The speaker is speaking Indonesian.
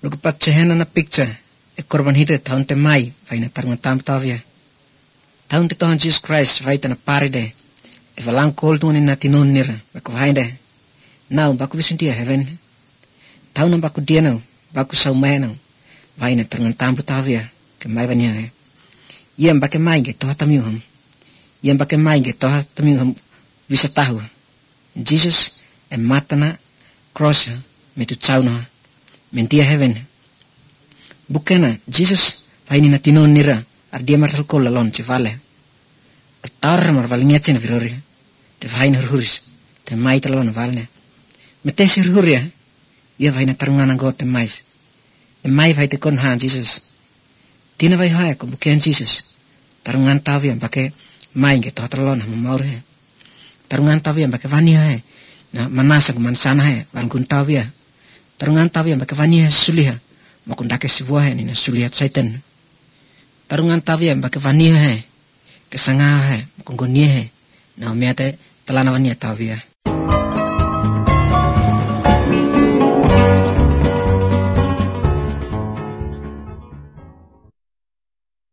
Lukupat cehena na picture e korban hite tahun te mai vai na tarungan tampatavia. Tahun te Tuhan Jesus Christ vai na paride e valang kol tuan na tinon nira bako hainde. Now baku bisuntia heaven. Tahun na baku dia nau baku sau mai nau vai na tarungan tampatavia ke mai vania he. Iam bake mai ge toha tamiuham. Iam bake mai ge toha tamiuham bisa tahu. Jesus e matana cross me tu tsauna mentia heaven. Bukena Jesus vai ni na tinon nira ar dia martal kola lon ce vale. Tar mar valnya cena virori. Te vai na huris te mai talon valne. Metesi huria ia vai na tarungan got te mais. E mai vai te kon han Jesus. Tina vai hai ko buken Jesus. Tarungan tavia bake mai ge to talon ha maur he. Tarungan tavia bake vani hai na manasa mansana hai van kun tavia. Tarungan tavia bake vani hai suliha makundake sibuah he ni na suliha satan. Tarungan tavia bake vani hai kesanga hai makungonie he na meate talana vani tavia.